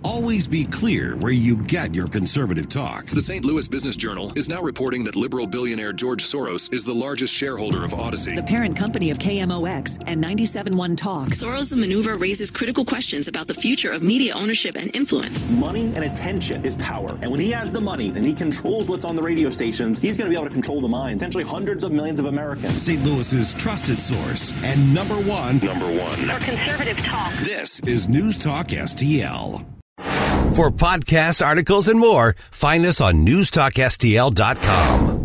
Always be clear where you get your conservative talk. The St. Louis Business Journal is now reporting that liberal billionaire George Soros is the largest shareholder of Odyssey, the parent company of KMOX and 97.1 Talk. Soros' maneuver raises critical questions about the future of media ownership and influence. Money and attention is power. And when he has the money and he controls what's on the radio stations, he's going to be able to control the minds, potentially hundreds of millions of Americans. St. Louis's trusted source and number one for conservative talk. This is News Talk STL. For podcasts, articles, and more, find us on newstalkstl.com.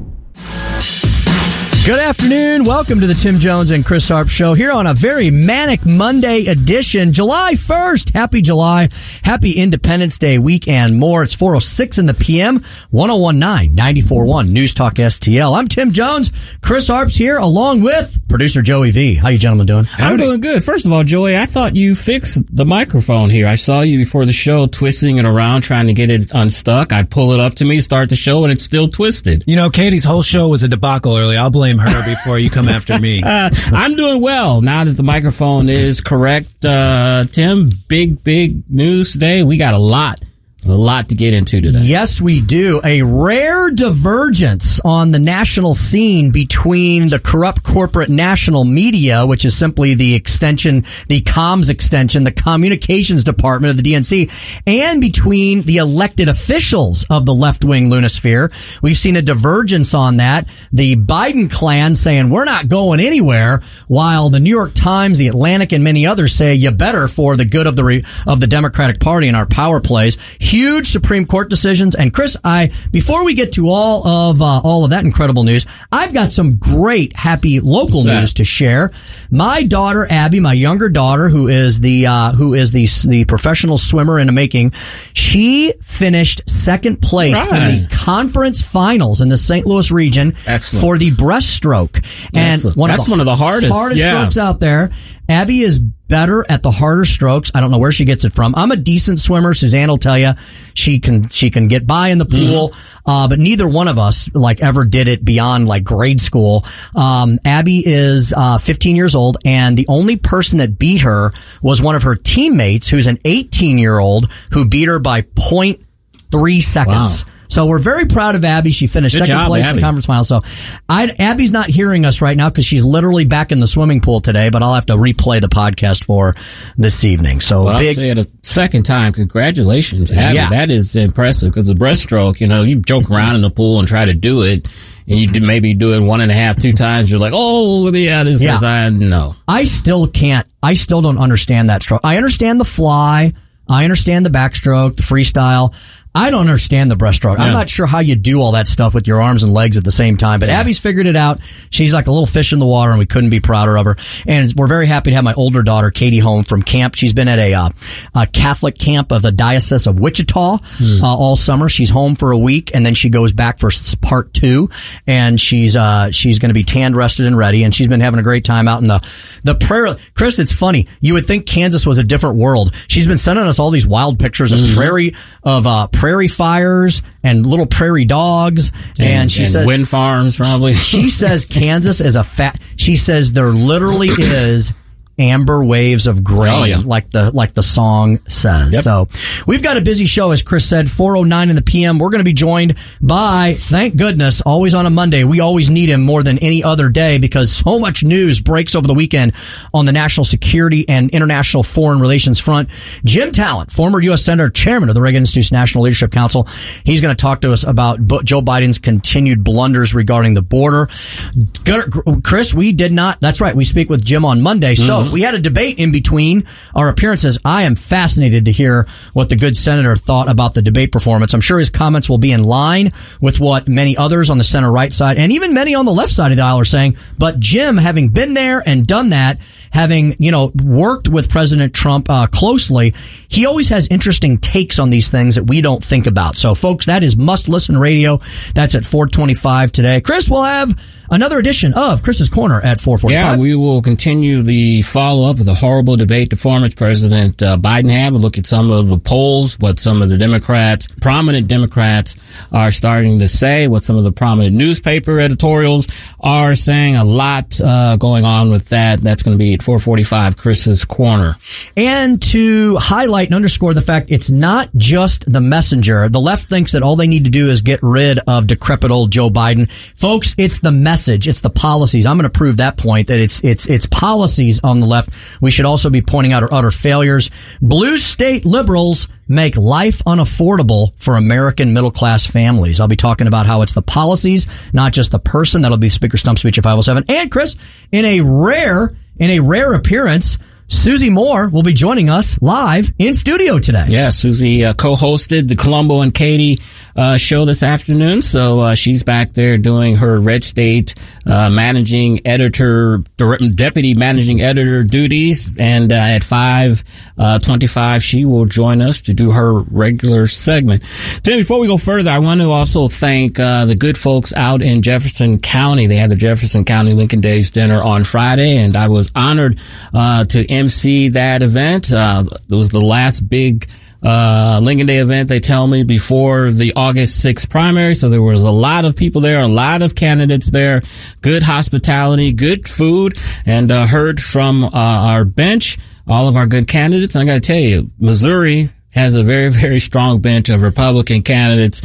Good afternoon. Welcome to the Tim Jones and Chris Harp Show here on a very manic Monday edition. July 1st. Happy July. Happy Independence Day week and more. It's 4:06 in the PM. 1019 94.1 News Talk STL. I'm Tim Jones. Chris Harp's here along with producer Joey V. How you gentlemen doing? I'm doing good. First of all, Joey, I thought you fixed the microphone here. I saw you before the show twisting it around, trying to get it unstuck. I pull it up to me, start the show, and it's still twisted. You know, Katie's whole show was a debacle earlier. I'll blame her before you come after me. I'm doing well now that the microphone is correct. Tim, big news today. We got a lot to get into today. Yes, we do. A rare divergence on the national scene between the corrupt corporate national media, which is simply the extension, the comms extension, the communications department of the DNC, and between the elected officials of the left-wing Lunosphere. We've seen a divergence on that. The Biden clan saying we're not going anywhere, while the New York Times, the Atlantic, and many others say you better for the good of the Democratic Party and our power plays. Huge Supreme Court decisions. And Chris, before we get to all of that incredible news, I've got some great happy local news to share. My daughter Abby, my younger daughter, who is the professional swimmer in the making, she finished second place in the conference finals in the St. Louis region for the breaststroke. And that's one of the hardest strokes out there. Abby is better at the harder strokes. I don't know where she gets it from. I'm a decent swimmer. Suzanne will tell you she can get by in the pool. But neither one of us ever did it beyond grade school. Abby is 15 years old, and the only person that beat her was one of her teammates, who's an 18-year-old, who beat her by 0.3 seconds. Wow. So we're very proud of Abby. She finished second place in the conference final. So Abby's not hearing us right now because she's literally back in the swimming pool today, but I'll have to replay the podcast for this evening. So I'll say it a second time. Congratulations, Abby. Yeah. That is impressive because the breaststroke, you joke around in the pool and try to do it, and you maybe do it 1.5, 2 times. You're like, no. I still can't. I still don't understand that stroke. I understand the fly. I understand the backstroke, the freestyle. I don't understand the breaststroke. Yeah. I'm not sure how you do all that stuff with your arms and legs at the same time, but Abby's figured it out. She's like a little fish in the water, and we couldn't be prouder of her. And we're very happy to have my older daughter, Katie, home from camp. She's been at a Catholic camp of the Diocese of Wichita all summer. She's home for a week, and then she goes back for part 2, and she's going to be tanned, rested, and ready, and she's been having a great time out in the prairie. Chris, it's funny. You would think Kansas was a different world. She's been sending us all these wild pictures of prairie fires and little prairie dogs, and she says wind farms probably. She says Kansas is she says there literally is amber waves of grain, like the song says. Yep. So we've got a busy show, as Chris said, 4:09 in the PM. We're going to be joined by, thank goodness, always on a Monday. We always need him more than any other day because so much news breaks over the weekend on the national security and international foreign relations front. Jim Talent, former U.S. Senator, chairman of the Reagan Institute's National Leadership Council. He's going to talk to us about Joe Biden's continued blunders regarding the border. Chris, that's right, we speak with Jim on Monday. So we had a debate in between our appearances. I am fascinated to hear what the good senator thought about the debate performance. I'm sure his comments will be in line with what many others on the center-right side and even many on the left side of the aisle are saying. But Jim, having been there and done that, having worked with President Trump closely, he always has interesting takes on these things that we don't think about. So, folks, that is must-listen radio. That's at 4:25 today. Chris, we'll have another edition of Chris's Corner at 4:45. Yeah, we will continue the follow-up of the horrible debate that former President Biden had. We'll look at some of the polls, what some of the Democrats, prominent Democrats, are starting to say, what some of the prominent newspaper editorials are saying. A lot going on with that. That's going to be at 4:45, Chris's Corner. And to highlight and underscore the fact it's not just the messenger. The left thinks that all they need to do is get rid of decrepit old Joe Biden. Folks, it's the message. It's the policies. I'm going to prove that point, that it's policies on the left. We should also be pointing out our utter failures. Blue state liberals make life unaffordable for American middle-class families. I'll be talking about how it's the policies, not just the person. That'll be Speaker Stump Speech at 5:07. And Chris, in a rare appearance, Susie Moore will be joining us live in studio today. Yeah, Susie co-hosted the Colombo and Katie show this afternoon, so she's back there doing her Red State deputy managing editor duties, and at 5:25 she will join us to do her regular segment. Tim, before we go further, I want to also thank the good folks out in Jefferson County. They had the Jefferson County Lincoln Days dinner on Friday, and I was honored to MC that event. It was the last big Lincoln Day event, they tell me, before the August 6th primary. So there was a lot of people there, a lot of candidates there, good hospitality, good food, and heard from our bench, all of our good candidates. And I got to tell you, Missouri has a very, very strong bench of Republican candidates.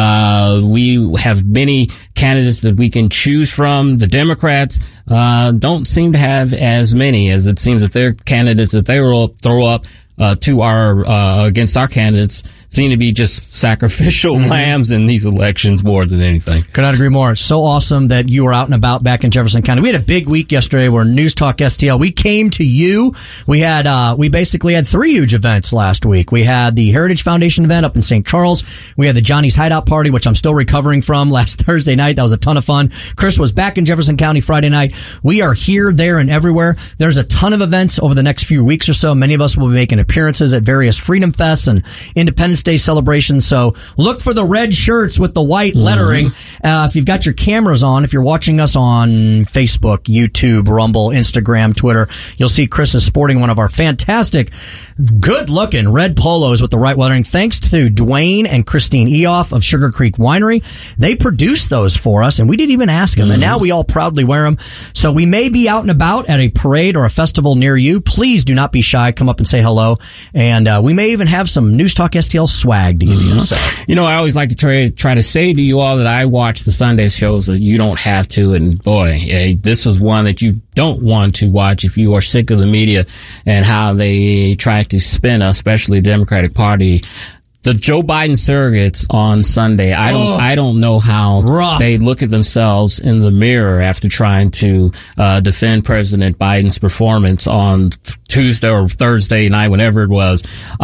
We have many candidates that we can choose from. The Democrats don't seem to have as many, as it seems that their candidates that they will throw up to our against our candidates seem to be just sacrificial lambs in these elections more than anything. Could not agree more. It's so awesome that you were out and about back in Jefferson County. We had a big week yesterday where News Talk STL, we came to you. We had, we basically had 3 huge events last week. We had the Heritage Foundation event up in St. Charles. We had the Johnny's Hideout Party, which I'm still recovering from last Thursday night. That was a ton of fun. Chris was back in Jefferson County Friday night. We are here, there, and everywhere. There's a ton of events over the next few weeks or so. Many of us will be making appearances at various Freedom Fests and Independence Day celebrations. So look for the red shirts with the white lettering. If you've got your cameras on, if you're watching us on Facebook, YouTube, Rumble, Instagram, Twitter, you'll see Chris is sporting one of our fantastic, good-looking red polos with the right lettering. Thanks to Dwayne and Christine Eoff of Sugar Creek Winery. They produced those for us, and we didn't even ask them, and now we all proudly wear them. So we may be out and about at a parade or a festival near you. Please do not be shy. Come up and say hello. And we may even have some News Talk STL swag to give you. So. You know, I always like to try to say to you all that I watch the Sunday shows, that you don't have to. And boy, this is one that you don't want to watch if you are sick of the media and how they try to spin, especially the Democratic Party. The Joe Biden surrogates on Sunday. I don't know how they look at themselves in the mirror after trying to defend President Biden's performance on Tuesday or Thursday night, whenever it was.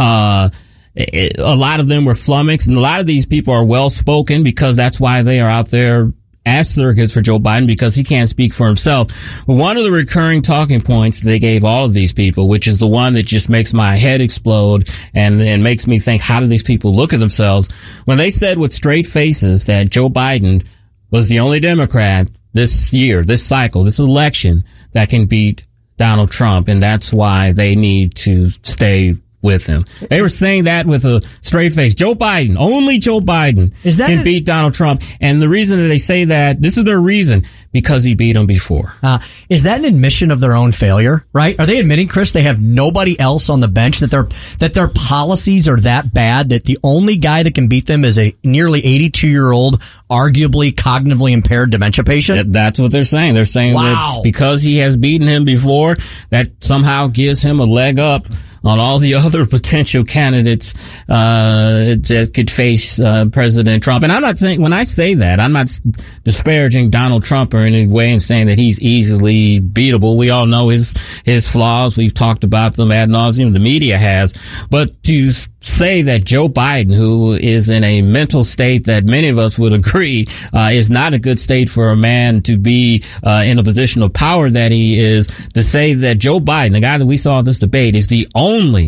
A lot of them were flummoxed, and a lot of these people are well spoken because that's why they are out there as surrogates for Joe Biden, because he can't speak for himself. But one of the recurring talking points they gave all of these people, which is the one that just makes my head explode and makes me think, how do these people look at themselves? When they said with straight faces that Joe Biden was the only Democrat this year, this cycle, this election that can beat Donald Trump, and that's why they need to stay with him. They were saying that with a straight face. Joe Biden, only Joe Biden can beat Donald Trump. And the reason that they say that, this is their reason, because he beat him before. Is that an admission of their own failure, right? Are they admitting, Chris, they have nobody else on the bench, that their policies are that bad that the only guy that can beat them is a nearly 82-year-old, arguably cognitively impaired dementia patient? That's what they're saying. They're saying that because he has beaten him before, that somehow gives him a leg up on all the other potential candidates that could face President Trump. And I'm not saying, when I say that, I'm not disparaging Donald Trump in any way and saying that he's easily beatable. We all know his flaws. We've talked about them ad nauseum. The media has. But to say that Joe Biden, who is in a mental state that many of us would agree is not a good state for a man to be in a position of power that he is, to say that Joe Biden, the guy that we saw in this debate, is the only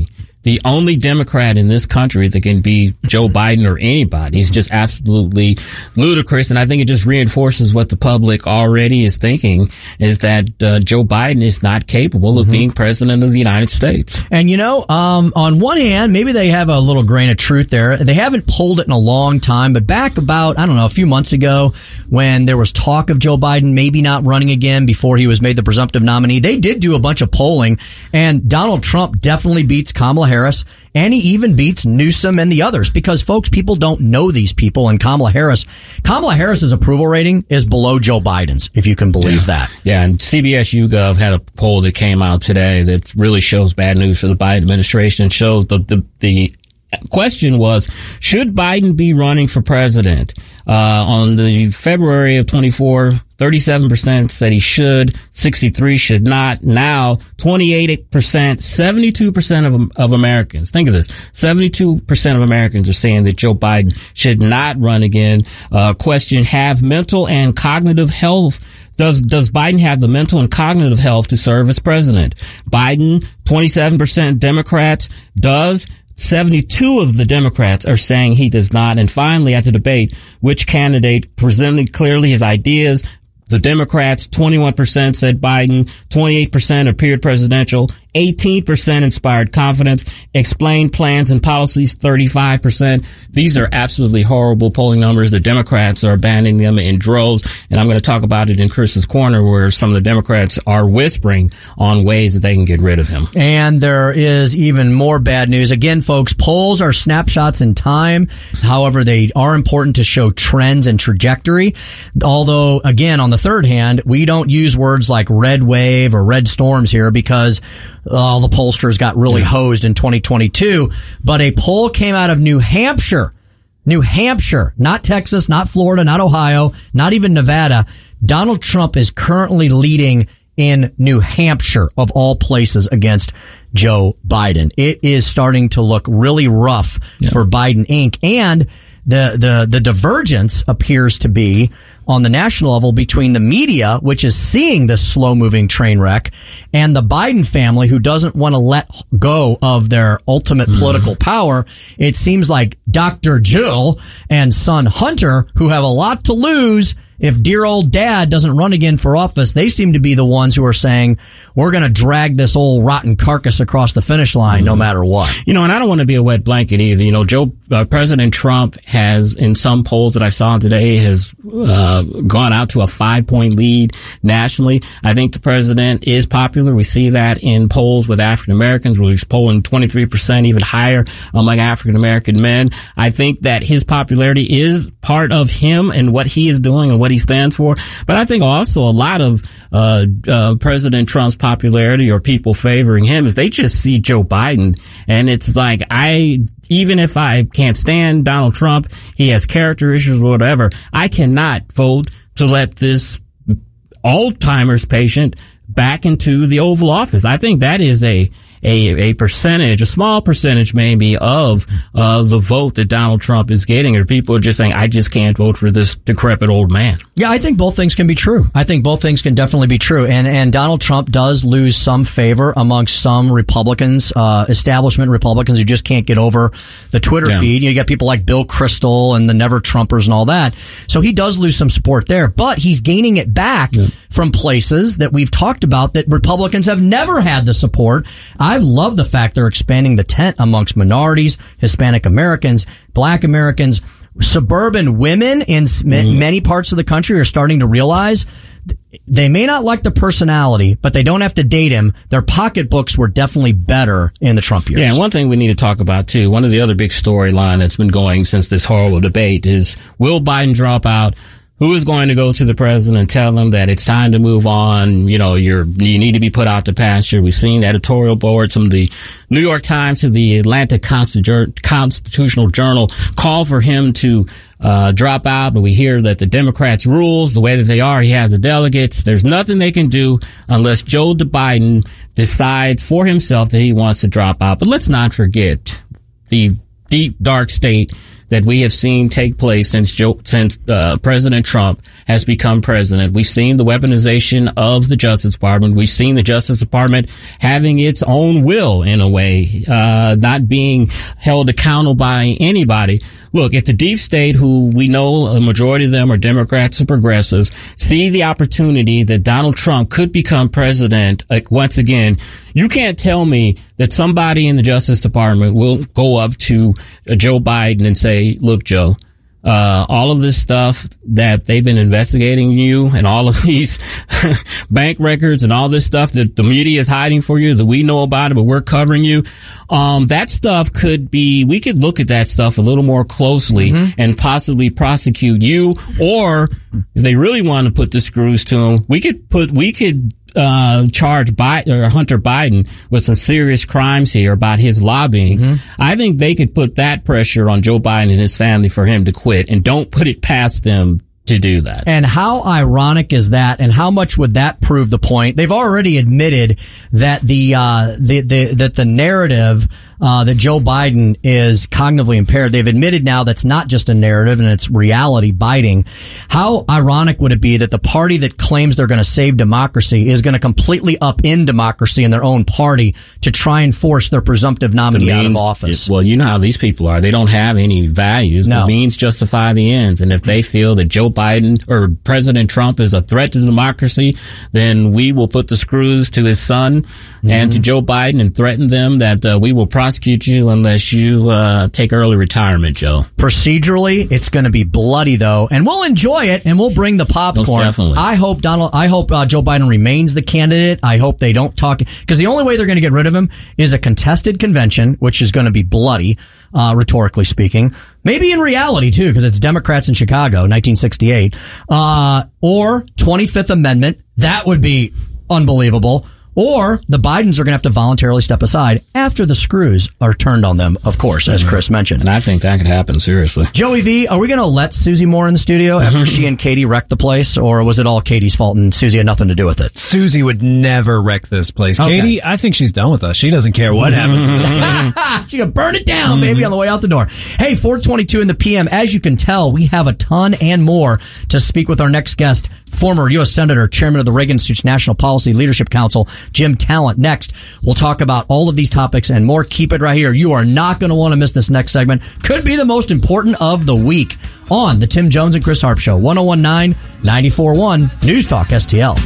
the only Democrat in this country that can be Joe Biden or anybody is just absolutely ludicrous. And I think it just reinforces what the public already is thinking, is that Joe Biden is not capable of being president of the United States. And, on one hand, maybe they have a little grain of truth there. They haven't polled it in a long time, but back about, a few months ago when there was talk of Joe Biden maybe not running again before he was made the presumptive nominee, they did do a bunch of polling, and Donald Trump definitely beats Kamala Harris, and he even beats Newsom and the others, because, folks, people don't know these people. And Kamala Harris's approval rating is below Joe Biden's, if you can believe that. Yeah, and CBS YouGov had a poll that came out today that really shows bad news for the Biden administration. It shows the question was, should Biden be running for president? On the February of 24, 37% said he should, 63% should not. Now, 28%, 72% of Americans, think of this, 72% of Americans are saying that Joe Biden should not run again. Question, have mental and cognitive health. Does Biden have the mental and cognitive health to serve as president? Biden, 27% Democrats, does. 72 of the Democrats are saying he does not. And finally, at the debate, which candidate presented clearly his ideas? The Democrats, 21% said Biden, 28% appeared presidential, 18% inspired confidence, explained plans and policies, 35%. These are absolutely horrible polling numbers. The Democrats are abandoning them in droves. And I'm going to talk about it in Chris's Corner, where some of the Democrats are whispering on ways that they can get rid of him. And there is even more bad news. Again, folks, polls are snapshots in time. However, they are important to show trends and trajectory. Although, again, on the third hand, we don't use words like red wave or red storms here, because all the pollsters got really hosed in 2022. But a poll came out of New Hampshire, not Texas, not Florida, not Ohio, not even Nevada. Donald Trump is currently leading in New Hampshire, of all places, against Joe Biden. It is starting to look really rough for Biden Inc. And the divergence appears to be on the national level between the media, which is seeing this slow-moving train wreck, and the Biden family, who doesn't want to let go of their ultimate political power. It seems like Dr. Jill and son Hunter, who have a lot to lose if dear old dad doesn't run again for office, they seem to be the ones who are saying, we're going to drag this old rotten carcass across the finish line no matter what. And I don't want to be a wet blanket either. President Trump has, in some polls that I saw today, has gone out to a 5-point lead nationally. I think the president is popular. We see that in polls with African Americans, where he's polling 23%, even higher among African American men. I think that his popularity is part of him and what he is doing and what he stands for. But I think also a lot of President Trump's popularity, or people favoring him, is they just see Joe Biden. And it's like, even if I can't stand Donald Trump, he has character issues or whatever, I cannot vote to let this Alzheimer's patient back into the Oval Office. I think that is a percentage, a small percentage maybe, of the vote that Donald Trump is getting, or people are just saying, I just can't vote for this decrepit old man. Yeah, I think both things can be true. I think both things can definitely be true. And Donald Trump does lose some favor amongst some Republicans, establishment Republicans, who just can't get over the Twitter feed. You got people like Bill Kristol and the Never Trumpers and all that. So he does lose some support there, but he's gaining it back from places that we've talked about that Republicans have never had the support. I love the fact they're expanding the tent amongst minorities, Hispanic Americans, Black Americans. Suburban women in many parts of the country are starting to realize they may not like the personality, but they don't have to date him. Their pocketbooks were definitely better in the Trump years. Yeah, and one thing we need to talk about, too, one of the other big storyline that's been going since this horrible debate is, will Biden drop out? Who is going to go to the president and tell him that it's time to move on? You need to be put out to pasture. We've seen editorial boards from the New York Times to the Atlanta Constitutional Journal call for him to drop out, but we hear that the Democrats' rules, the way that they are, he has the delegates. There's nothing they can do unless Joe Biden decides for himself that he wants to drop out. But let's not forget the deep, dark state that we have seen take place since President Trump has become president. We've seen the weaponization of the Justice Department. We've seen the Justice Department having its own will in a way, not being held accountable by anybody. Look, if the deep state, who we know a majority of them are Democrats and progressives, see the opportunity that Donald Trump could become president, once again, you can't tell me that somebody in the Justice Department will go up to Joe Biden and say, look, Joe, all of this stuff that they've been investigating you and all of these bank records and all this stuff that the media is hiding for you, that we know about it, but we're covering you. That stuff we could look at that stuff a little more closely and possibly prosecute you. Or if they really want to put the screws to them, we could charge Hunter Biden with some serious crimes here about his lobbying. I think they could put that pressure on Joe Biden and his family for him to quit, and don't put it past them to do that. And how ironic is that? And how much would that prove the point? They've already admitted that the narrative that Joe Biden is cognitively impaired. They've admitted now that's not just a narrative and it's reality biting. How ironic would it be that the party that claims they're going to save democracy is going to completely upend democracy in their own party to try and force their presumptive nominee out of office? Well, you know how these people are. They don't have any values. No. The means justify the ends. And if they feel that Joe Biden or President Trump is a threat to democracy, then we will put the screws to his son and to Joe Biden and threaten them that we will prosecute you unless you take early retirement, Joe. Procedurally, it's going to be bloody, though, and we'll enjoy it, and we'll bring the popcorn. Most definitely. I hope Joe Biden remains the candidate. I hope they don't talk, because the only way they're going to get rid of him is a contested convention, which is going to be bloody, rhetorically speaking. Maybe in reality, too, because it's Democrats in Chicago, 1968. Or 25th Amendment. That would be unbelievable. Or the Bidens are going to have to voluntarily step aside after the screws are turned on them, of course, as Chris mentioned. And I think that could happen, seriously. Joey V, are we going to let Susie Moore in the studio after she and Katie wrecked the place? Or was it all Katie's fault and Susie had nothing to do with it? Susie would never wreck this place. Okay. Katie, I think she's done with us. She doesn't care what happens to this place. She can burn it down, baby, on the way out the door. Hey, 4:22 in the PM. As you can tell, we have a ton and more to speak with our next guest, former U.S. Senator, Chairman of the Reagan Institute's National Policy Leadership Council, Jim Talent. Next, we'll talk about all of these topics and more. Keep it right here. You are not going to want to miss this next segment. Could be the most important of the week on the Tim Jones and Chris Harp Show. 101.9, 94.1, News Talk STL.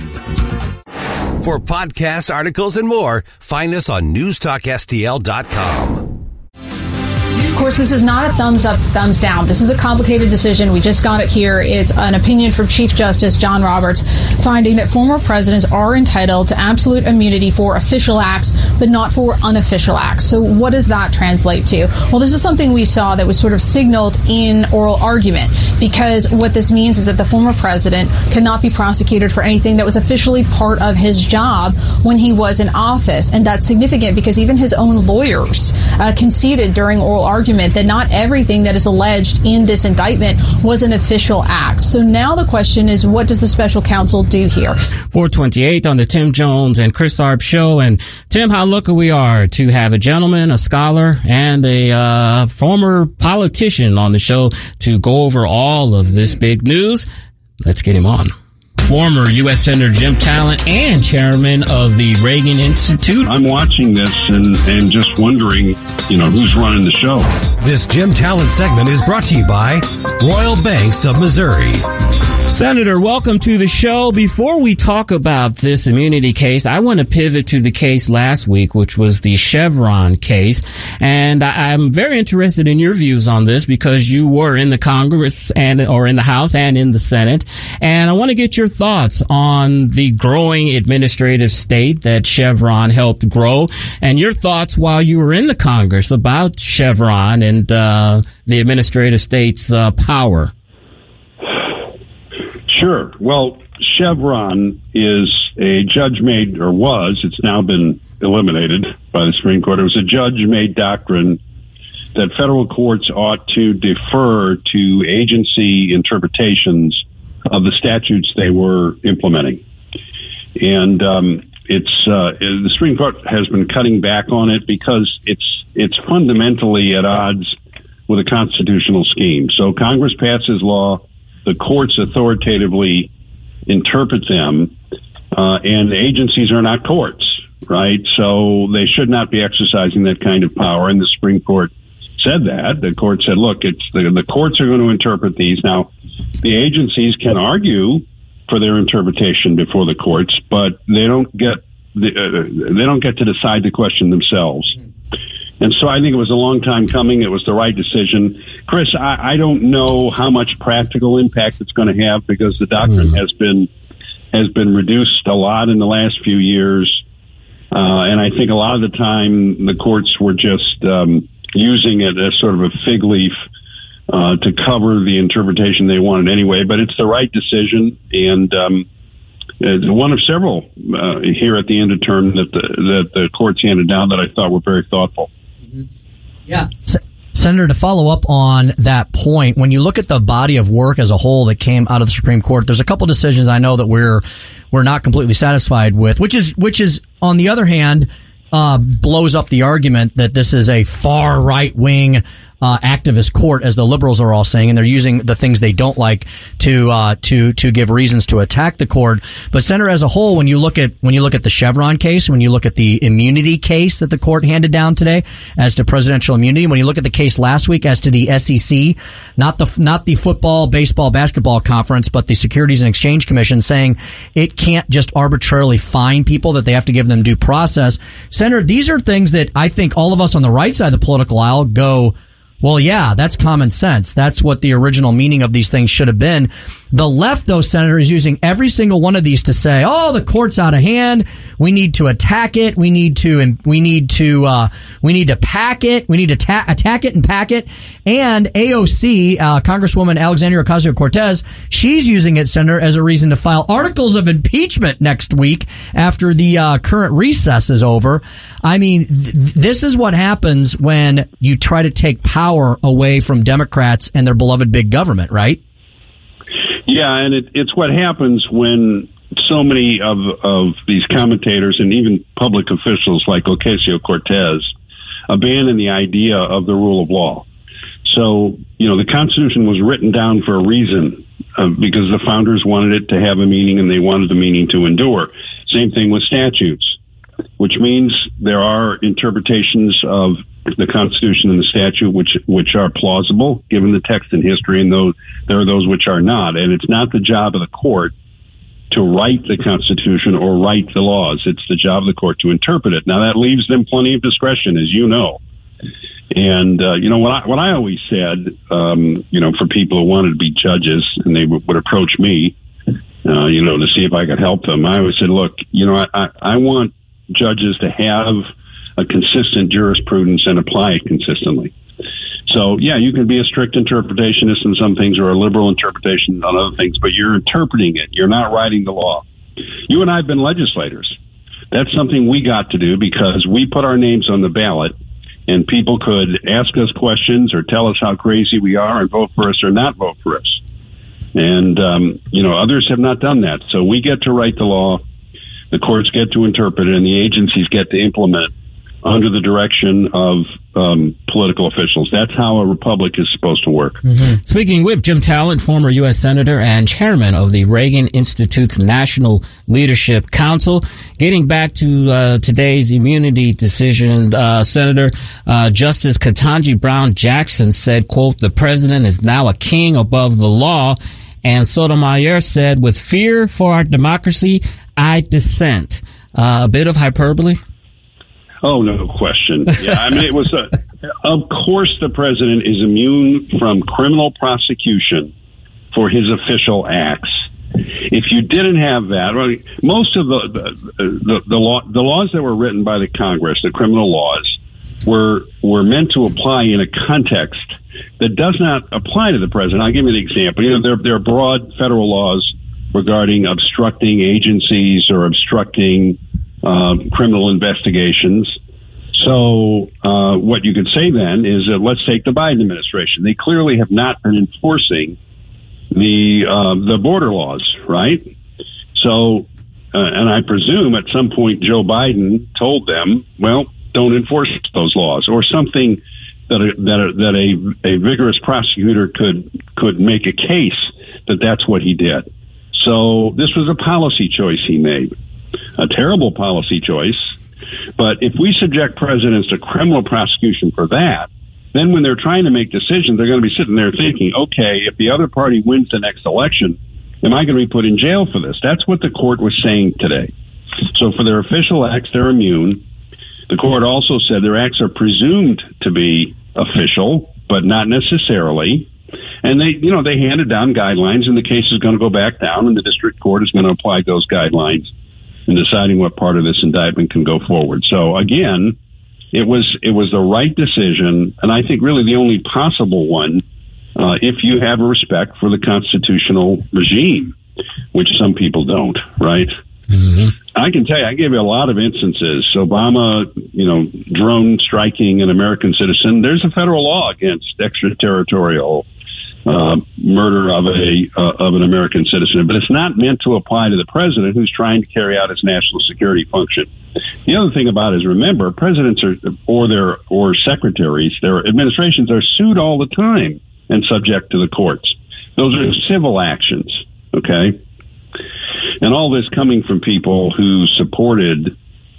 For podcasts, articles, and more, find us on newstalkstl.com. Of course, this is not a thumbs up, thumbs down. This is a complicated decision. We just got it here. It's an opinion from Chief Justice John Roberts finding that former presidents are entitled to absolute immunity for official acts, but not for unofficial acts. So what does that translate to? Well, this is something we saw that was sort of signaled in oral argument, because what this means is that the former president cannot be prosecuted for anything that was officially part of his job when he was in office. And that's significant because even his own lawyers conceded during oral argument that not everything that is alleged in this indictment was an official act. So now the question is, what does the special counsel do here? 428 on the Tim Jones and Chris Harp Show. And Tim, how lucky we are to have a gentleman, a scholar, and a former politician on the show to go over all of this big news. Let's get him on. Former U.S. Senator Jim Talent and chairman of the Reagan Institute. I'm watching this and just wondering, who's running the show. This Jim Talent segment is brought to you by Royal Banks of Missouri. Senator, welcome to the show. Before we talk about this immunity case, I want to pivot to the case last week, which was the Chevron case. And I'm very interested in your views on this because you were in the Congress or in the House and in the Senate. And I want to get your thoughts on the growing administrative state that Chevron helped grow, and your thoughts while you were in the Congress about Chevron and the administrative state's power. Sure. Well, Chevron is a judge-made, or was, it's now been eliminated by the Supreme Court. It was a judge-made doctrine that federal courts ought to defer to agency interpretations of the statutes they were implementing. And the Supreme Court has been cutting back on it because it's fundamentally at odds with a constitutional scheme. So Congress passes law, the courts authoritatively interpret them, and agencies are not courts, right? So they should not be exercising that kind of power. And the Supreme Court said that. The court said, look, it's the courts are going to interpret these. Now, the agencies can argue for their interpretation before the courts, but they don't get to decide the question themselves. And so I think it was a long time coming. It was the right decision. Chris, I don't know how much practical impact it's going to have because the doctrine has been reduced a lot in the last few years. And I think a lot of the time the courts were just using it as sort of a fig leaf to cover the interpretation they wanted anyway. But it's the right decision, and it's one of several here at the end of term that the courts handed down that I thought were very thoughtful. Yeah. Senator, to follow up on that point, when you look at the body of work as a whole that came out of the Supreme Court, there's a couple decisions I know that we're not completely satisfied with, which is on the other hand, blows up the argument that this is a far right wing activist court, as the liberals are all saying, and they're using the things they don't like to give reasons to attack the court. But Senator, as a whole, when you look at the Chevron case, when you look at the immunity case that the court handed down today as to presidential immunity, when you look at the case last week as to the SEC, not the football, baseball, basketball conference, but the Securities and Exchange Commission saying it can't just arbitrarily fine people, that they have to give them due process. Senator, these are things that I think all of us on the right side of the political aisle go, well, yeah, that's common sense. That's what the original meaning of these things should have been. The left, though, Senator, is using every single one of these to say, oh, the court's out of hand. We need to attack it. We need to pack it. We need to attack it and pack it. And AOC, Congresswoman Alexandria Ocasio-Cortez, she's using it, Senator, as a reason to file articles of impeachment next week after the current recess is over. I mean, this is what happens when you try to take power away from Democrats and their beloved big government, right? Yeah, and it's what happens when so many of these commentators and even public officials like Ocasio-Cortez abandon the idea of the rule of law. So, the Constitution was written down for a reason because the founders wanted it to have a meaning and they wanted the meaning to endure. Same thing with statutes, which means there are interpretations of the Constitution and the statute which are plausible given the text and history, and there are those which are not. And it's not the job of the court to write the Constitution or write the laws. It's the job of the court to interpret it. Now, that leaves them plenty of discretion, as you know. And what I always said, for people who wanted to be judges and they would approach me, to see if I could help them, I always said, look, I want judges to have a consistent jurisprudence and apply it consistently. So, yeah, you can be a strict interpretationist in some things or a liberal interpretation on other things, but you're interpreting it. You're not writing the law. You and I have been legislators. That's something we got to do because we put our names on the ballot and people could ask us questions or tell us how crazy we are and vote for us or not vote for us. And, others have not done that. So we get to write the law, the courts get to interpret it, and the agencies get to implement it under the direction of political officials. That's how a republic is supposed to work. Mm-hmm. Speaking with Jim Talent, former U.S. Senator and chairman of the Reagan Institute's National Leadership Council. Getting back to today's immunity decision, Senator, Justice Ketanji Brown Jackson said, quote, "The president is now a king above the law." And Sotomayor said, "With fear for our democracy, I dissent." A bit of hyperbole? Oh, no question. Yeah, I mean, of course the president is immune from criminal prosecution for his official acts. If you didn't have that, most of the laws that were written by the Congress, the criminal laws, were meant to apply in a context that does not apply to the president. I'll give you an example. There are broad federal laws regarding obstructing agencies or obstructing criminal investigations. So what you could say then is that let's take the Biden administration. They clearly have not been enforcing the border laws, right? So, and I presume at some point Joe Biden told them, well, don't enforce those laws or something that a vigorous prosecutor could make a case that that's what he did. So this was a policy choice he made, a terrible policy choice. But if we subject presidents to criminal prosecution for that, then when they're trying to make decisions, they're going to be sitting there thinking, okay, if the other party wins the next election, am I going to be put in jail for this? That's what the court was saying today. So for their official acts, they're immune. The court also said their acts are presumed to be official, but not necessarily. And they handed down guidelines, and the case is going to go back down, and the district court is going to apply those guidelines in deciding what part of this indictment can go forward. So again, it was the right decision, and I think really the only possible one, if you have a respect for the constitutional regime, which some people don't, right? Mm-hmm. I can tell you, I gave you a lot of instances. Obama, drone striking an American citizen. There's a federal law against extraterritorial murder of an American citizen, but it's not meant to apply to the president who's trying to carry out his national security function. The other thing about it is, remember, presidents or secretaries, their administrations are sued all the time and subject to the courts. Those are civil actions, okay? And all this coming from people who supported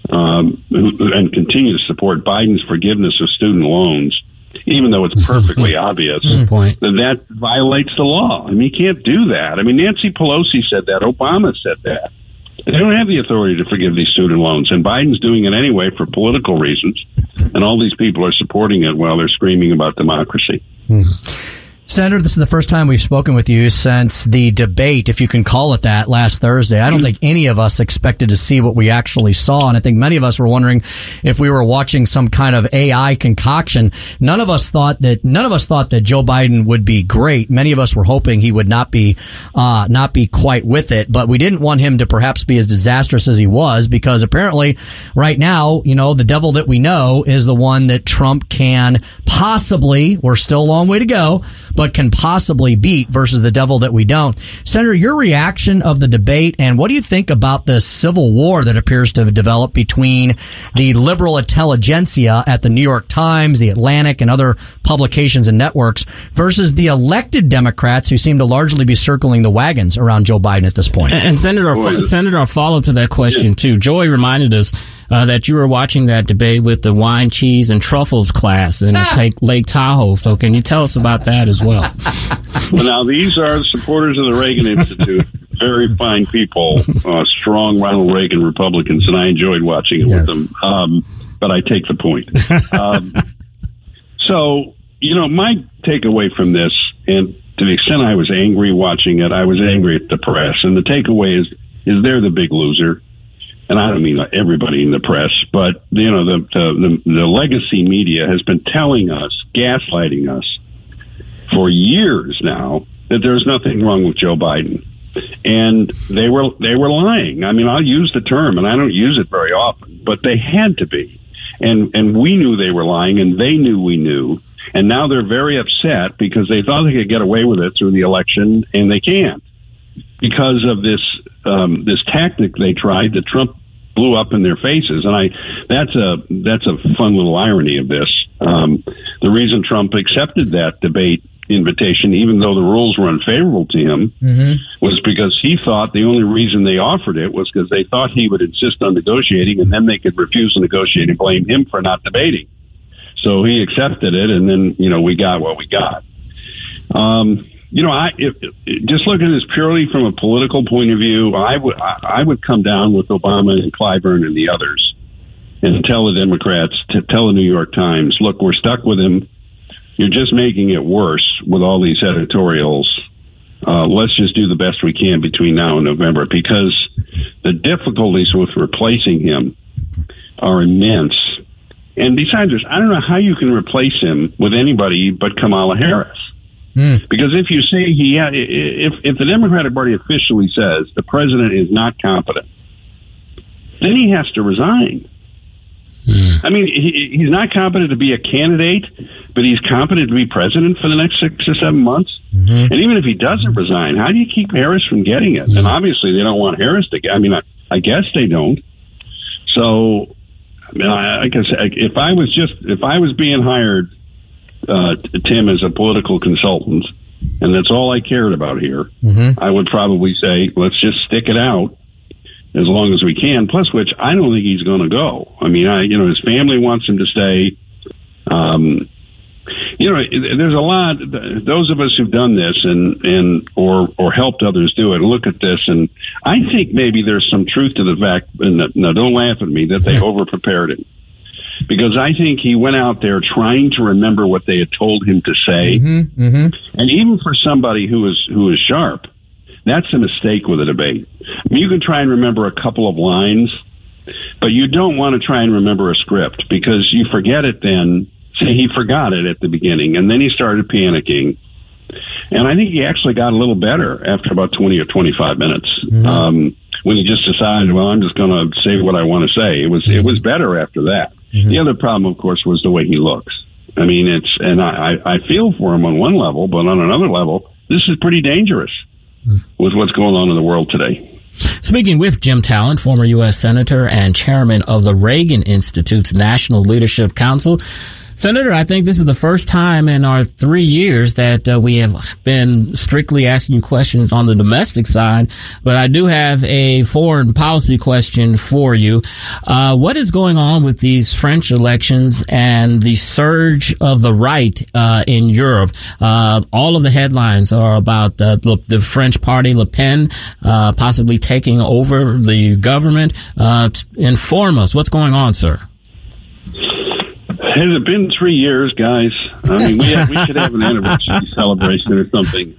and continue to support Biden's forgiveness of student loans, even though it's perfectly obvious that violates the law. I mean, you can't do that. I mean, Nancy Pelosi said that. Obama said that. They don't have the authority to forgive these student loans, and Biden's doing it anyway for political reasons, and all these people are supporting it while they're screaming about democracy. Senator, this is the first time we've spoken with you since the debate, if you can call it that, last Thursday. I don't think any of us expected to see what we actually saw, and I think many of us were wondering if we were watching some kind of AI concoction. None of us thought that Joe Biden would be great. Many of us were hoping he would not be quite with it, but we didn't want him to perhaps be as disastrous as he was, because apparently right now, the devil that we know is the one that Trump can possibly, we're still a long way to go, but can possibly beat versus the devil that we don't. Senator, your reaction of the debate, and what do you think about the civil war that appears to have developed between the liberal intelligentsia at the New York Times, the Atlantic, and other publications and networks versus the elected Democrats who seem to largely be circling the wagons around Joe Biden at this point? And Senator, a follow to that question, too. Joey reminded us that you were watching that debate with the wine, cheese, and truffles class in Lake Tahoe. So can you tell us about that as well? Well, now, these are the supporters of the Reagan Institute. Very fine people, strong Ronald Reagan Republicans, and I enjoyed watching it with them. But I take the point. So, my takeaway from this, and to the extent I was angry watching it, I was angry at the press. And the takeaway is they're the big loser. And I don't mean everybody in the press, but the legacy media has been telling us, gaslighting us for years now, that there's nothing wrong with Joe Biden, and they were lying. I mean, I'll use the term, and I don't use it very often, but they had to be, and we knew they were lying, and they knew we knew, and now they're very upset because they thought they could get away with it through the election, and they can't because of this tactic they tried that Trump blew up in their faces. And that's a fun little irony of this. The reason Trump accepted that debate invitation, even though the rules were unfavorable to him, was because he thought the only reason they offered it was because they thought he would insist on negotiating, and then they could refuse to negotiate and blame him for not debating. So he accepted it, and then, we got what we got. Just looking at this purely from a political point of view, I would come down with Obama and Clyburn and the others and tell the Democrats, to tell the New York Times, look, we're stuck with him. You're just making it worse with all these editorials. Let's just do the best we can between now and November, because the difficulties with replacing him are immense. And besides this, I don't know how you can replace him with anybody but Kamala Harris. Because if you say if the Democratic Party officially says the president is not competent, then he has to resign. I mean, he's not competent to be a candidate, but he's competent to be president for the next 6 or 7 months. And even if he doesn't resign, how do you keep Harris from getting it? And obviously they don't want Harris to get. I mean, I guess they don't. So, I mean, like I said, if I was being hired Tim as a political consultant, and that's all I cared about here, I would probably say, let's just stick it out as long as we can. Plus, which I don't think he's going to go. I mean, his family wants him to stay. There's a lot. Those of us who've done this or helped others do it look at this, and I think maybe there's some truth to the fact. And now, don't laugh at me that they over prepared him, because I think he went out there trying to remember what they had told him to say, and even for somebody who is sharp, that's a mistake with a debate. I mean, you can try and remember a couple of lines, but you don't want to try and remember a script, because you forget it then. Say he forgot it at the beginning, and then he started panicking. And I think he actually got a little better after about 20 or 25 minutes when he just decided, well, I'm just going to say what I want to say. It was better after that. The other problem, of course, was the way he looks. I mean, I feel for him on one level, but on another level, this is pretty dangerous with what's going on in the world today. Speaking with Jim Talent, former U.S. Senator and chairman of the Reagan Institute's National Leadership Council. Senator, I think this is the first time in our 3 years that we have been strictly asking you questions on the domestic side, but I do have a foreign policy question for you. What is going on with these French elections and the surge of the right in Europe? All of the headlines are about the French party, Le Pen, possibly taking over the government. Inform us. What's going on, sir? Has it been 3 years, guys? I mean, we should have an anniversary celebration or something.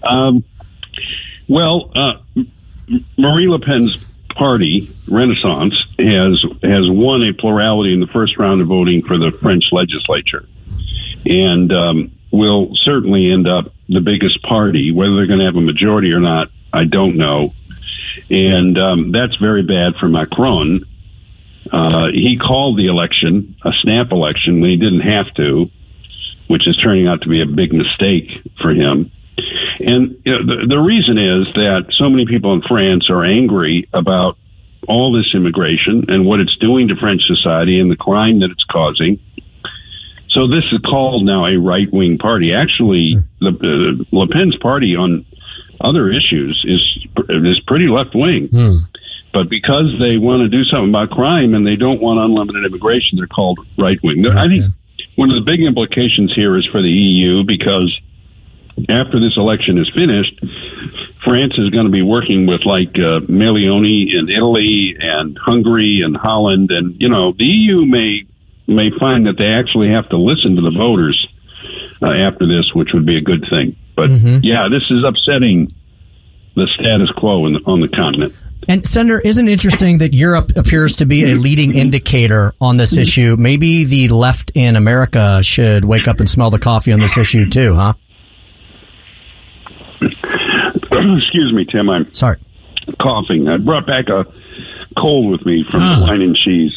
Marie Le Pen's party, Renaissance, has won a plurality in the first round of voting for the French legislature, and will certainly end up the biggest party. Whether they're going to have a majority or not, I don't know. And that's very bad for Macron. He called the election a snap election when he didn't have to, which is turning out to be a big mistake for him. And the reason is that so many people in France are angry about all this immigration and what it's doing to French society and the crime that it's causing. So this is called now a right-wing party. Actually, Le Pen's party on other issues is pretty left-wing. But because they want to do something about crime and they don't want unlimited immigration, they're called right-wing. I think one of the big implications here is for the EU, because after this election is finished, France is going to be working with Meloni in Italy and Hungary and Holland. And, the EU may find that they actually have to listen to the voters after this, which would be a good thing. But, this is upsetting the status quo on the continent. And, Senator, isn't it interesting that Europe appears to be a leading indicator on this issue? Maybe the left in America should wake up and smell the coffee on this issue, too, huh? Excuse me, Tim. I'm sorry. Coughing. I brought back a cold with me from the wine and cheese.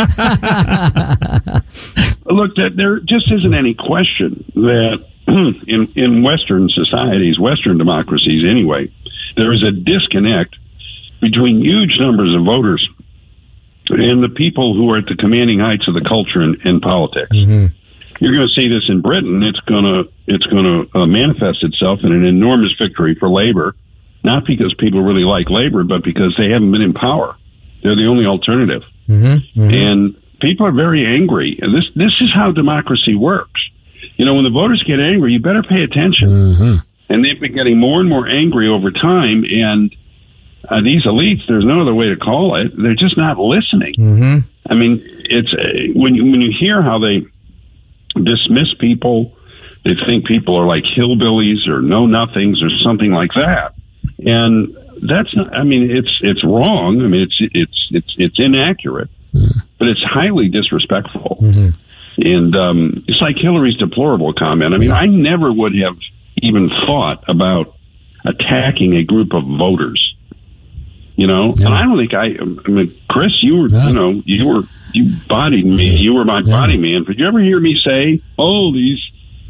Look, there just isn't any question that in Western societies, Western democracies anyway, there is a disconnect between huge numbers of voters and the people who are at the commanding heights of the culture and politics. You're going to see this in Britain. It's going to manifest itself in an enormous victory for Labour, not because people really like Labour, but because they haven't been in power. They're the only alternative. And people are very angry. And this is how democracy works. When the voters get angry, you better pay attention. And they've been getting more and more angry over time. And these elites, there's no other way to call it. They're just not listening. I mean, it's when you hear how they dismiss people, they think people are like hillbillies or know-nothings or something like that. And that's not. I mean, it's wrong. I mean, it's inaccurate, but it's highly disrespectful. And it's like Hillary's deplorable comment. I mean, I never would have even thought about attacking a group of voters. And I don't think I mean, Chris, you bodied me. You were my body man. Did you ever hear me say, "Oh, these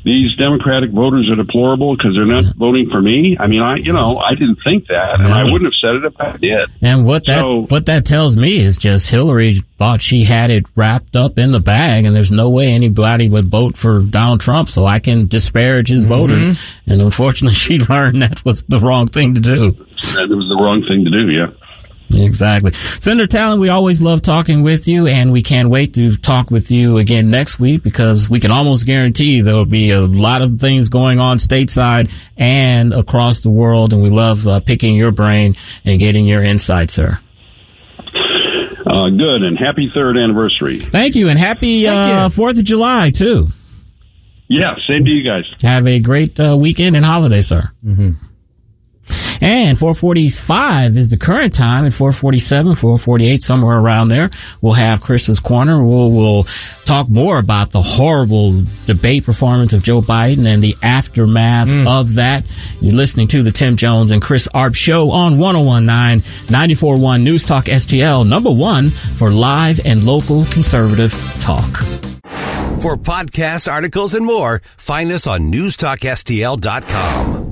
these Democratic voters are deplorable because they're not voting for me. I mean, I didn't think that, and I wouldn't have said it if I did. And what that tells me is just Hillary thought she had it wrapped up in the bag, and there's no way anybody would vote for Donald Trump, so I can disparage his voters. And unfortunately, she learned that was the wrong thing to do. That was the wrong thing to do, yeah. Exactly. Senator Talent, we always love talking with you, and we can't wait to talk with you again next week because we can almost guarantee there will be a lot of things going on stateside and across the world, and we love picking your brain and getting your insight, sir. Good, and happy 3rd anniversary. Thank you, and happy 4th of July, too. Yeah, same to you guys. Have a great weekend and holiday, sir. Mm-hmm. And 4:45 is the current time, and 4:47, 4:48, somewhere around there, we'll have Chris's Corner. We'll talk more about the horrible debate performance of Joe Biden and the aftermath of that. You're listening to the Tim Jones and Chris Arp Show on 101.9, 94.1 News Talk STL, number one for live and local conservative talk. For podcast articles and more, find us on newstalkstl.com.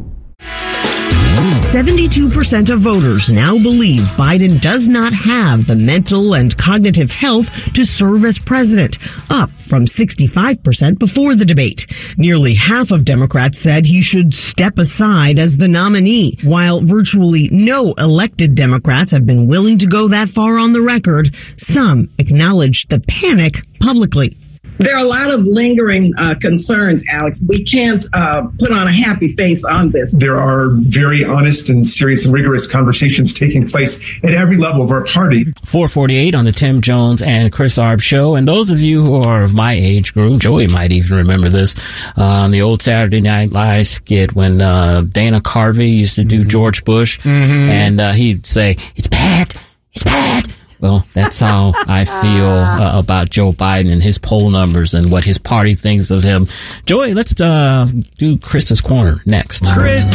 72% of voters now believe Biden does not have the mental and cognitive health to serve as president, up from 65% before the debate. Nearly half of Democrats said he should step aside as the nominee, while virtually no elected Democrats have been willing to go that far on the record. Some acknowledged the panic publicly. There are a lot of lingering concerns, Alex. We can't put on a happy face on this. There are very honest and serious and rigorous conversations taking place at every level of our party. 4:48 on the Tim Jones and Chris Arp Show. And those of you who are of my age group, Joey might even remember this, on the old Saturday Night Live skit when Dana Carvey used to do George Bush. And he'd say, "It's bad. It's bad." Well, that's how I feel about Joe Biden and his poll numbers and what his party thinks of him. Joey, let's do Chris's Corner next. Chris.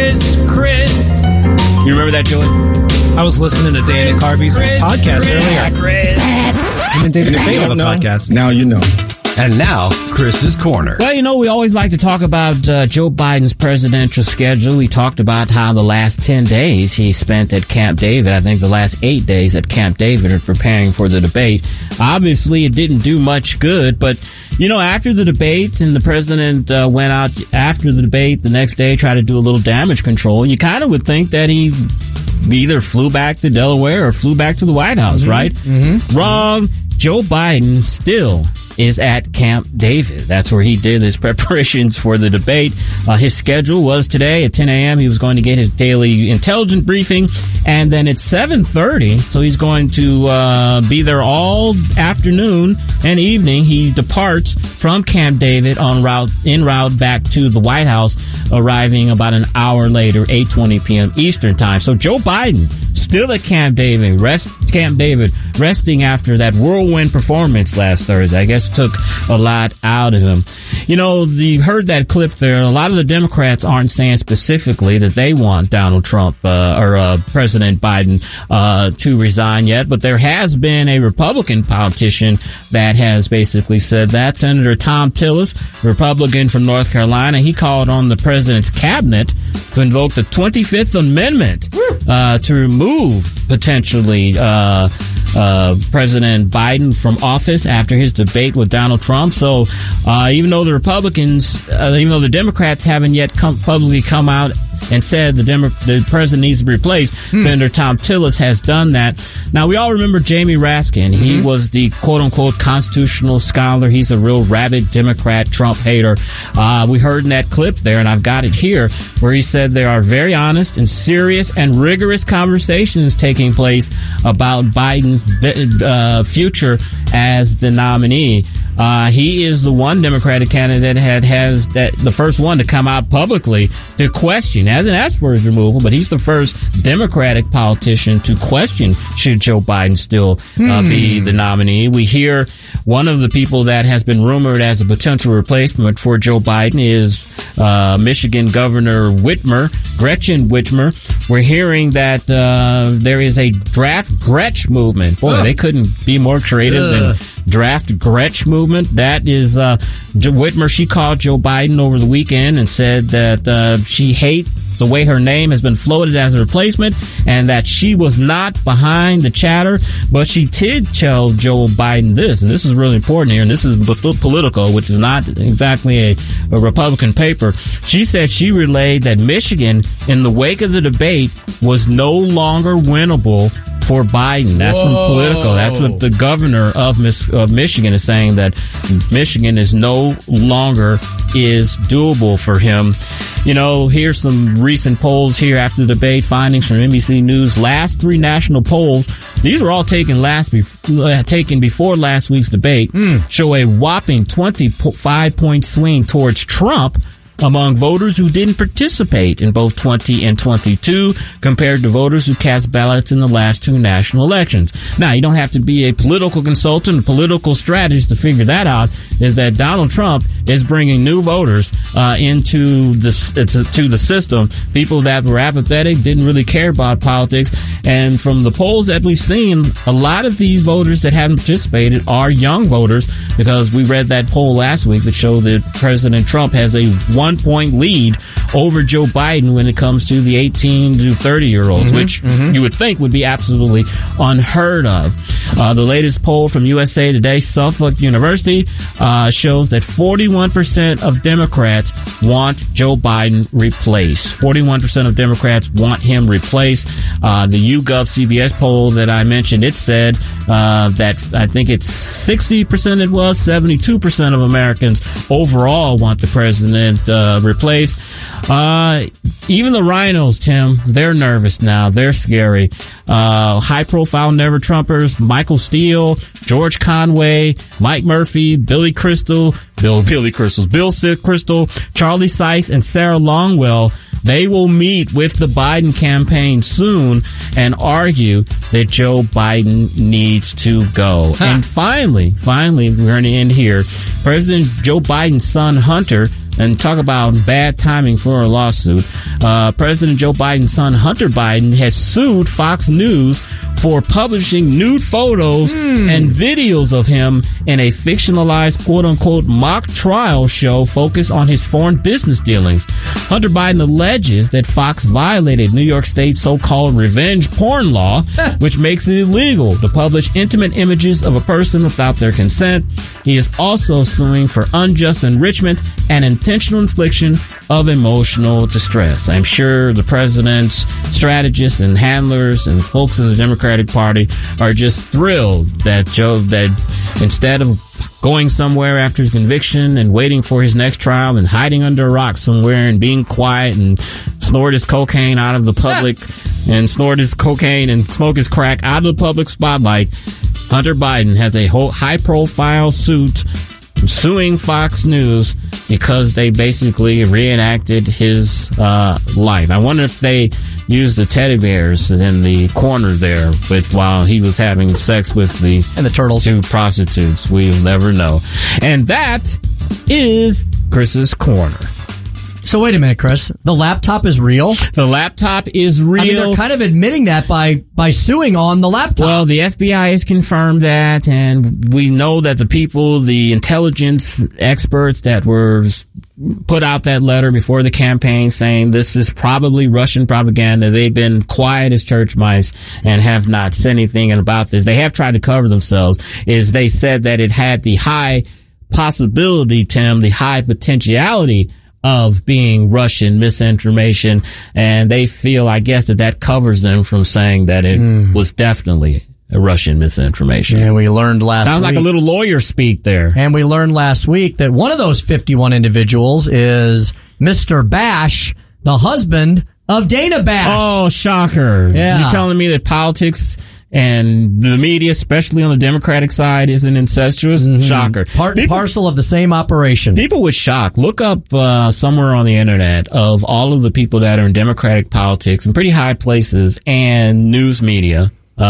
You remember that, Joey? I was listening to Dana Carvey's podcast earlier. Him and David Spade have a podcast. Now you know. And now, Chris's Corner. Well, we always like to talk about Joe Biden's presidential schedule. We talked about how the last 10 days he spent at Camp David. I think the last 8 days at Camp David are preparing for the debate. Obviously, it didn't do much good, but, after the debate and the president went out after the debate the next day, tried to do a little damage control, you kind of would think that he either flew back to Delaware or flew back to the White House, right? Wrong. Joe Biden still is at Camp David. That's where he did his preparations for the debate. His schedule was today at 10 a.m. He was going to get his daily intelligence briefing, and then at 7:30, so he's going to be there all afternoon and evening. He departs from Camp David en route back to the White House, arriving about an hour later, 8:20 p.m. Eastern Time. So Joe Biden still at Camp David, resting after that whirlwind performance last Thursday. I guess took a lot out of him. You heard that clip there. A lot of the Democrats aren't saying specifically that they want Donald Trump or President Biden to resign yet, but there has been a Republican politician that has basically said that. Senator Thom Tillis, Republican from North Carolina, he called on the president's cabinet to invoke the 25th Amendment to remove potentially President Biden from office after his debate with Donald Trump. So even though the Democrats haven't yet publicly come out and said the president needs to be replaced, Senator Thom Tillis has done that. Now, we all remember Jamie Raskin. He was the quote-unquote constitutional scholar. He's a real rabid Democrat, Trump hater. We heard in that clip there, and I've got it here, where he said there are very honest and serious and rigorous conversations taking place about Biden's future as the nominee. He is the one Democratic candidate the first one to come out publicly to question, hasn't asked for his removal, but he's the first Democratic politician to question should Joe Biden still be the nominee. We hear one of the people that has been rumored as a potential replacement for Joe Biden is Michigan Governor Gretchen Whitmer. We're hearing that there is a draft Gretch movement. Boy, they couldn't be more creative than Draft Gretsch movement. That is Whitmer. She called Joe Biden over the weekend and said that she hates the way her name has been floated as a replacement, and that she was not behind the chatter, but she did tell Joe Biden this, and this is really important here, and this is Politico, which is not exactly a Republican paper. She said she relayed that Michigan, in the wake of the debate, was no longer winnable for Biden. That's from Politico. That's what the governor of Michigan is saying, that Michigan is no longer is doable for him. You know, here's some recent polls here after the debate. Findings from NBC News. Last 3 national polls, these were all taken before last week's debate, show a whopping 25-point swing towards Trump among voters who didn't participate in both 20 and 22 compared to voters who cast ballots in the last 2 national elections. Now, you don't have to be a political consultant, a political strategist to figure that out, is that Donald Trump is bringing new voters into the system, people that were apathetic, didn't really care about politics. And from the polls that we've seen, a lot of these voters that haven't participated are young voters, because we read that poll last week that showed that President Trump has a 1-point lead over Joe Biden when it comes to the 18 to 30-year-olds, which you would think would be absolutely unheard of. The latest poll from USA Today, Suffolk University, shows that 41% of Democrats want Joe Biden replaced. 41% of Democrats want him replaced. The YouGov CBS poll that I mentioned, it said that I think it's 72% of Americans overall want the president replaced. Even the rhinos, Tim, they're nervous now. They're scary. High-profile never-Trumpers, Michael Steele, George Conway, Mike Murphy, Bill Kristol, Charlie Sykes, and Sarah Longwell, they will meet with the Biden campaign soon and argue that Joe Biden needs to go. And finally, we're going to end here. President Joe Biden's son, Hunter, and talk about bad timing for a lawsuit. President Joe Biden's son, Hunter Biden, has sued Fox News for publishing nude photos and videos of him in a fictionalized quote-unquote mock trial show focused on his foreign business dealings. Hunter Biden alleges that Fox violated New York State's so-called revenge porn law, which makes it illegal to publish intimate images of a person without their consent. He is also suing for unjust enrichment and intentional infliction of emotional distress. I'm sure the president's strategists and handlers and folks in the Democratic Party are just thrilled that instead of going somewhere after his conviction and waiting for his next trial and hiding under a rock somewhere and being quiet and snort his cocaine out of the public and snort his cocaine and smoke his crack out of the public spotlight, Hunter Biden has a high-profile suit suing Fox News because they basically reenacted his life. I wonder if they used the teddy bears in the corner there while he was having sex with the turtles, 2 prostitutes. We'll never know. And that is Chris's Corner. So wait a minute, Chris. The laptop is real? The laptop is real. I mean, they're kind of admitting that by suing on the laptop. Well, the FBI has confirmed that, and we know that the people, the intelligence experts that were put out that letter before the campaign saying this is probably Russian propaganda, they've been quiet as church mice and have not said anything about this. They have tried to cover themselves. They said that it had the high possibility, Tim, the high potentiality of being Russian misinformation, and they feel, I guess, that covers them from saying that it was definitely a Russian misinformation. And we learned last week. Sounds like a little lawyer speak there. And we learned last week that one of those 51 individuals is Mr. Bash, the husband of Dana Bash. Oh, shocker. Yeah. You're telling me that politics and the media, especially on the Democratic side, isn't incestuous? Shocker. Parcel of the same operation. People would shock. Look up somewhere on the internet of all of the people that are in Democratic politics in pretty high places and news media,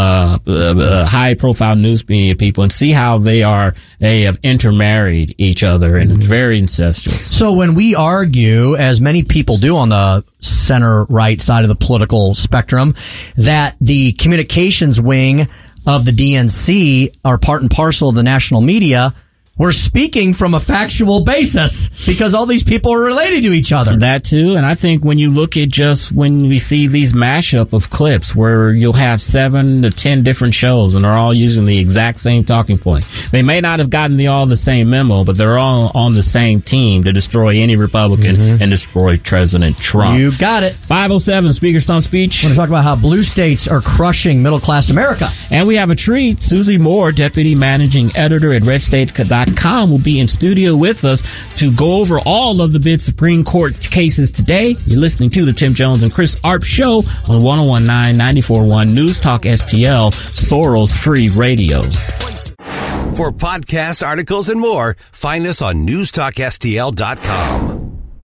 high profile news media people, and see how they have intermarried each other, and it's very incestuous. So when we argue, as many people do on the center right side of the political spectrum, that the communications wing of the DNC are part and parcel of the national media, we're speaking from a factual basis because all these people are related to each other. That too. And I think when you look at just when we see these mashup of clips where you'll have 7 to 10 different shows and they're all using the exact same talking point. They may not have gotten all the same memo, but they're all on the same team to destroy any Republican and destroy President Trump. You got it. 507 Speaker Stump Speech. We're going to talk about how blue states are crushing middle-class America. And we have a treat. Susie Moore, Deputy Managing Editor at RedState.com, will be in studio with us to go over all of the big Supreme Court cases today. You're listening to the Tim Jones and Chris Arp Show on 101.9, 94.1 News Talk STL, Soros Free Radio. For podcasts, articles, and more, find us on newstalkstl.com.